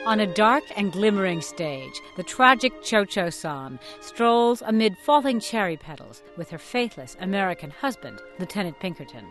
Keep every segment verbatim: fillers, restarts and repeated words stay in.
On a dark and glimmering stage, the tragic Cho-Cho-San strolls amid falling cherry petals with her faithless American husband, Lieutenant Pinkerton.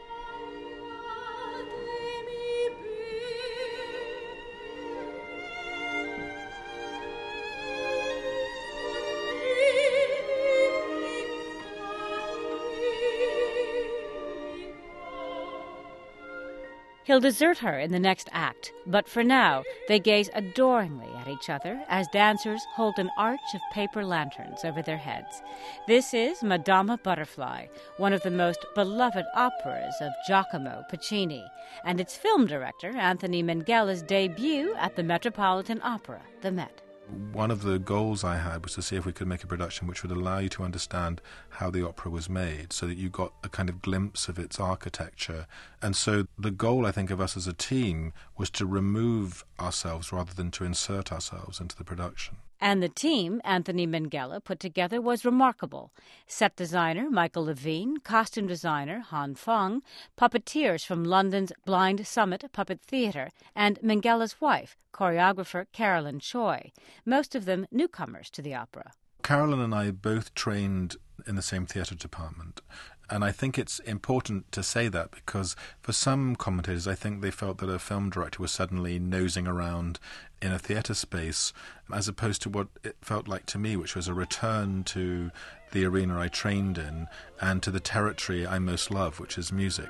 He'll desert her in the next act, but for now, they gaze adoringly at each other as dancers hold an arch of paper lanterns over their heads. This is Madama Butterfly, one of the most beloved operas of Giacomo Puccini, and its film director, Anthony Minghella's debut at the Metropolitan Opera, the Met. One of the goals I had was to see if we could make a production which would allow you to understand how the opera was made, so that you got a kind of glimpse of its architecture. And so the goal, I think, of us as a team was to remove ourselves rather than to insert ourselves into the production. And the team Anthony Minghella put together was remarkable. Set designer Michael Levine, costume designer Han Feng, puppeteers from London's Blind Summit Puppet Theatre, and Minghella's wife, choreographer Carolyn Choi, most of them newcomers to the opera. Carolyn and I both trained in the same theatre department. And I think it's important to say that because for some commentators, I think they felt that a film director was suddenly nosing around in a theatre space as opposed to what it felt like to me, which was a return to the arena I trained in and to the territory I most love, which is music.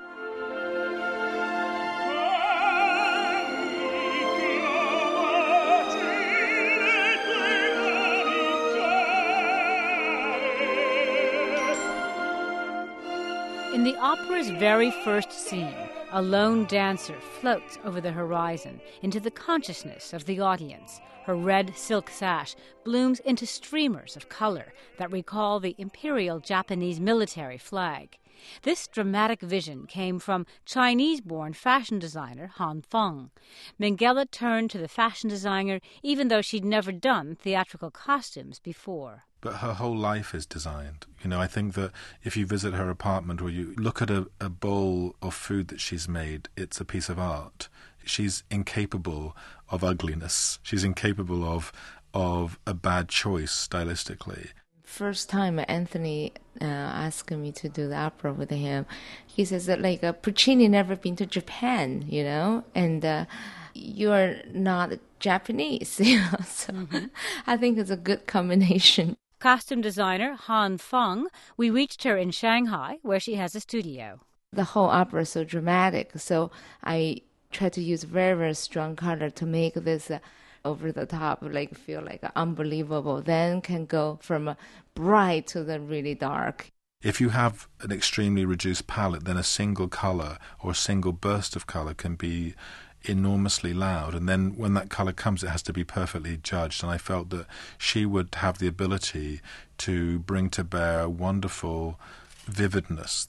In the opera's very first scene, a lone dancer floats over the horizon into the consciousness of the audience. Her red silk sash blooms into streamers of color that recall the imperial Japanese military flag. This dramatic vision came from Chinese-born fashion designer Han Feng. Minghella turned to the fashion designer even though she'd never done theatrical costumes before. But her whole life is designed. You know, I think that if you visit her apartment or you look at a, a bowl of food that she's made, it's a piece of art. She's incapable of ugliness. She's incapable of of a bad choice stylistically. First time Anthony uh, asked me to do the opera with him, he says that like uh, Puccini never been to Japan, you know, and uh, you're not Japanese, you know. So mm-hmm. I think it's a good combination. Costume designer Han Feng, we reached her in Shanghai, where she has a studio. The whole opera is so dramatic, so I try to use very, very strong color to make this uh, over the top, like feel like unbelievable. Then can go from bright to the really dark. If you have an extremely reduced palette, then a single color or a single burst of color can be enormously loud, and then when that colour comes it has to be perfectly judged, and I felt that she would have the ability to bring to bear wonderful vividness.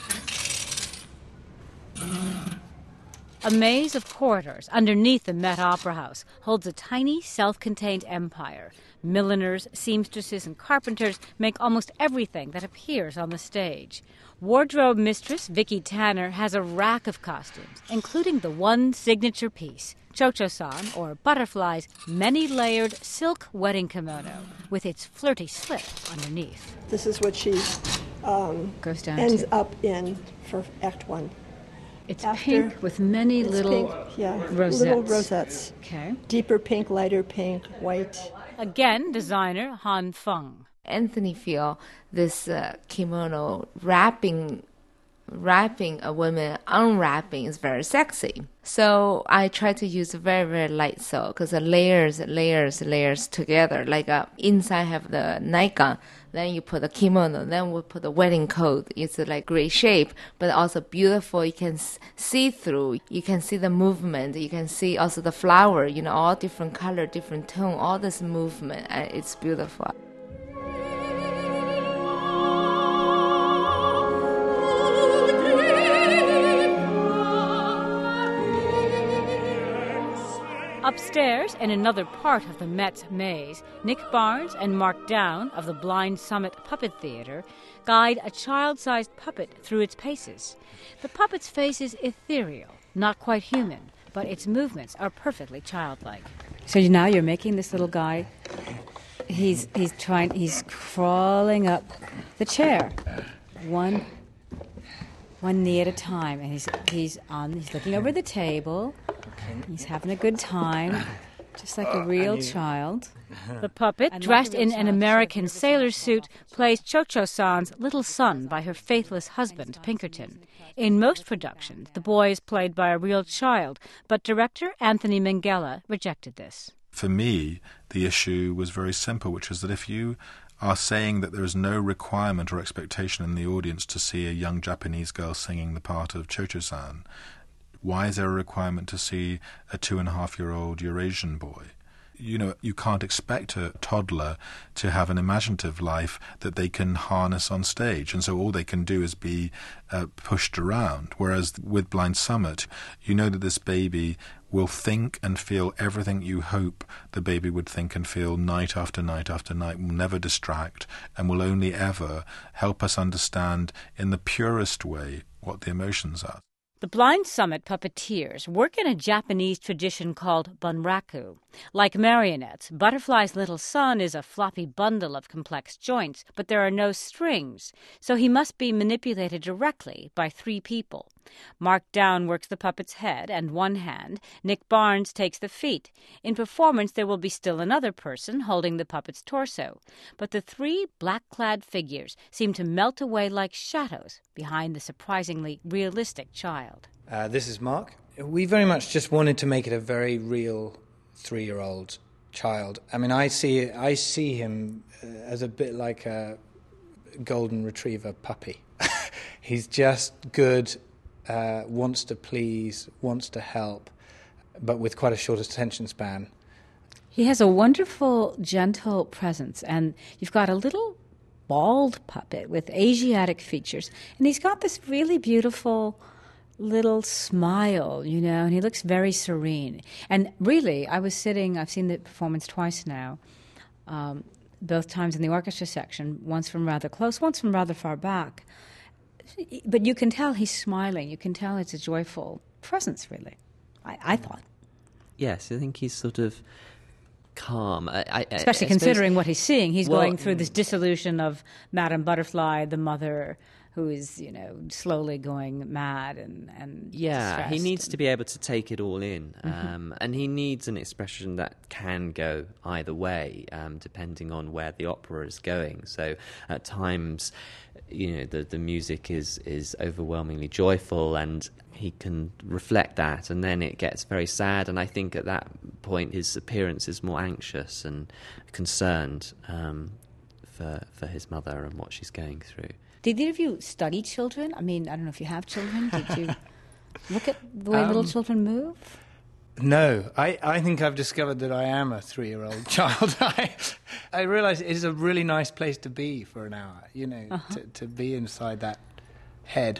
A maze of corridors underneath the Met Opera House holds a tiny, self-contained empire. Milliners, seamstresses, and carpenters make almost everything that appears on the stage. Wardrobe mistress Vicky Tanner has a rack of costumes, including the one signature piece, Cho-Cho-San, or Butterfly's many-layered silk wedding kimono, with its flirty slip underneath. This is what she um, Goes down ends to. up in for Act One. It's After, pink with many it's little pink, yeah, rosettes. little rosettes. Okay. Deeper pink, lighter pink, white. Again, designer Han Feng. Anthony feel this uh, kimono wrapping, wrapping a woman, unwrapping is very sexy. So I try to use very, very light silk because the layers, layers, layers together. Like uh, inside have the nightgown, then you put the kimono, then we put the wedding coat. It's uh, like great shape, but also beautiful. You can s- see through. You can see the movement. You can see also the flower. You know, all different color, different tone. All this movement, uh, it's beautiful. Upstairs, in another part of the Met's maze, Nick Barnes and Mark Down of the Blind Summit Puppet Theatre guide a child-sized puppet through its paces. The puppet's face is ethereal, not quite human, but its movements are perfectly childlike. So now you're making this little guy. He's he's trying. He's crawling up the chair, one one knee at a time, and he's he's on. He's looking over the table. He's having a good time, just like a real child. The puppet, and dressed like in an American sailor suit, plays Cho-Cho-san's little son by her faithless husband, Pinkerton. In most productions, the boy is played by a real child, but director Anthony Minghella rejected this. For me, the issue was very simple, which is that if you are saying that there is no requirement or expectation in the audience to see a young Japanese girl singing the part of Cho-Cho-san, why is there a requirement to see a two-and-a-half-year-old Eurasian boy? You know, you can't expect a toddler to have an imaginative life that they can harness on stage, and so all they can do is be uh, pushed around. Whereas with Blind Summit, you know that this baby will think and feel everything you hope the baby would think and feel night after night after night, will never distract, and will only ever help us understand in the purest way what the emotions are. The Blind Summit puppeteers work in a Japanese tradition called bunraku. Like marionettes, Butterfly's little son is a floppy bundle of complex joints, but there are no strings, so he must be manipulated directly by three people. Mark Down works the puppet's head and one hand. Nick Barnes takes the feet. In performance, there will be still another person holding the puppet's torso. But the three black-clad figures seem to melt away like shadows behind the surprisingly realistic child. Uh, this is Mark. We very much just wanted to make it a very real three-year-old child. I mean, I see I see him as a bit like a golden retriever puppy. He's just good. Uh, wants to please, wants to help, but with quite a short attention span. He has a wonderful, gentle presence, and you've got a little bald puppet with Asiatic features, and he's got this really beautiful little smile, you know, and he looks very serene. And really, I was sitting, I've seen the performance twice now, um, both times in the orchestra section, once from rather close, once from rather far back. But you can tell he's smiling. You can tell it's a joyful presence, really, I, I thought. Yes, I think he's sort of calm. I, I, Especially I considering suppose, what he's seeing. He's well, going through this dissolution of Madame Butterfly, the mother, who is, you know, slowly going mad and, and yeah, he needs and... to be able to take it all in. Mm-hmm. Um, and he needs an expression that can go either way, um, depending on where the opera is going. So at times, you know, the, the music is, is overwhelmingly joyful, and he can reflect that, and then it gets very sad, and I think at that point his appearance is more anxious and concerned um, for for his mother and what she's going through. Did either of you study children? I mean, I don't know if you have children. Did you look at the way um, little children move? No, I, I think I've discovered that I am a three-year-old child. I I realise it is a really nice place to be for an hour, you know, uh-huh. to, to be inside that head.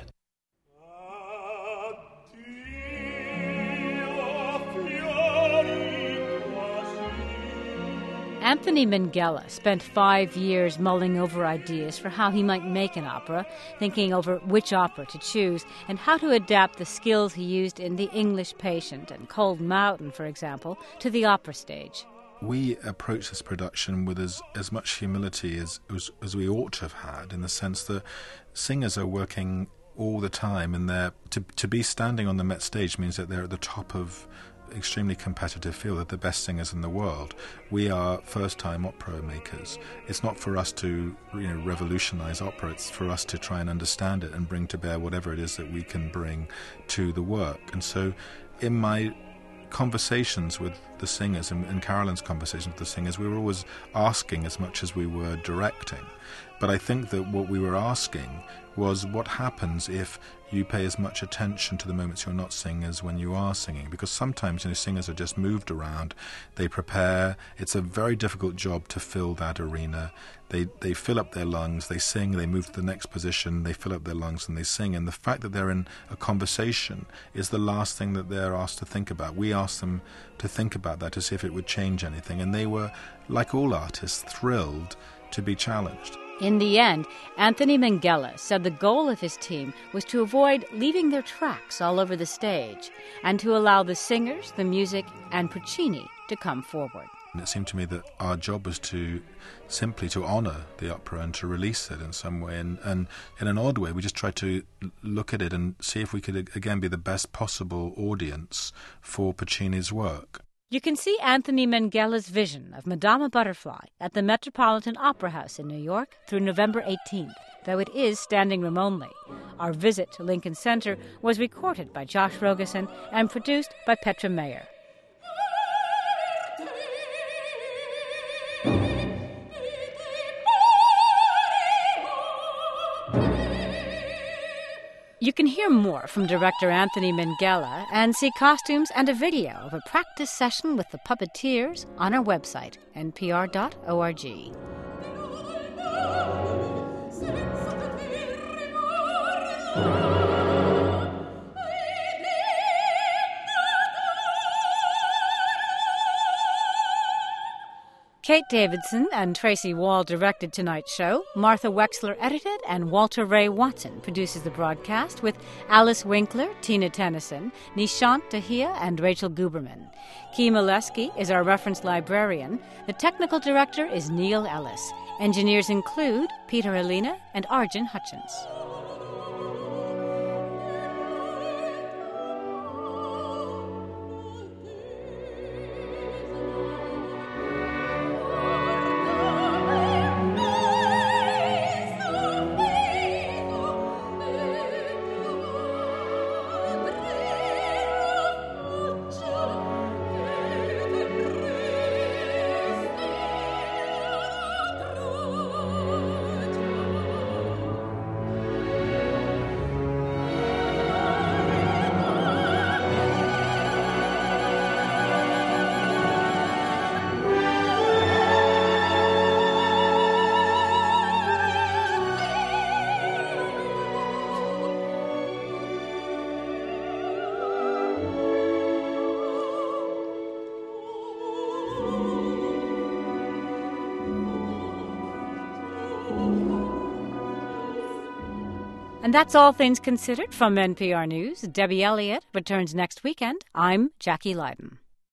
Anthony Minghella spent five years mulling over ideas for how he might make an opera, thinking over which opera to choose and how to adapt the skills he used in The English Patient and Cold Mountain, for example, to the opera stage. We approach this production with as, as much humility as, as as we ought to have had, in the sense that singers are working all the time, and they're to to be standing on the Met stage means that they're at the top of extremely competitive field. They're the best singers in the world. We are first-time opera makers. It's not for us to, you know, revolutionize opera. It's for us to try and understand it and bring to bear whatever it is that we can bring to the work. And so, in my conversations with the singers, and, and Carolyn's conversations with the singers, we were always asking as much as we were directing. But I think that what we were asking was, what happens if you pay as much attention to the moments you're not singing as when you are singing? Because sometimes, you know, singers are just moved around, they prepare. It's a very difficult job to fill that arena. They they fill up their lungs, they sing, they move to the next position, they fill up their lungs and they sing. And the fact that they're in a conversation is the last thing that they're asked to think about. We asked them to think about that, to see if it would change anything. And they were, like all artists, thrilled to be challenged. In the end, Anthony Minghella said the goal of his team was to avoid leaving their tracks all over the stage and to allow the singers, the music, and Puccini to come forward. And it seemed to me that our job was to simply to honour the opera and to release it in some way. And, and in an odd way, we just tried to look at it and see if we could, again, be the best possible audience for Puccini's work. You can see Anthony Minghella's vision of Madama Butterfly at the Metropolitan Opera House in New York through November eighteenth, though it is standing room only. Our visit to Lincoln Center was recorded by Josh Rogosin and produced by Petra Mayer. You can hear more from director Anthony Minghella and see costumes and a video of a practice session with the puppeteers on our website, n p r dot org. Kate Davidson and Tracy Wall directed tonight's show. Martha Wexler edited, and Walter Ray Watson produces the broadcast with Alice Winkler, Tina Tennyson, Nishant Dahia, and Rachel Guberman. Kee Molesky is our reference librarian. The technical director is Neil Ellis. Engineers include Peter Alina and Arjun Hutchins. And that's All Things Considered from N P R News. Debbie Elliott returns next weekend. I'm Jackie Leiden.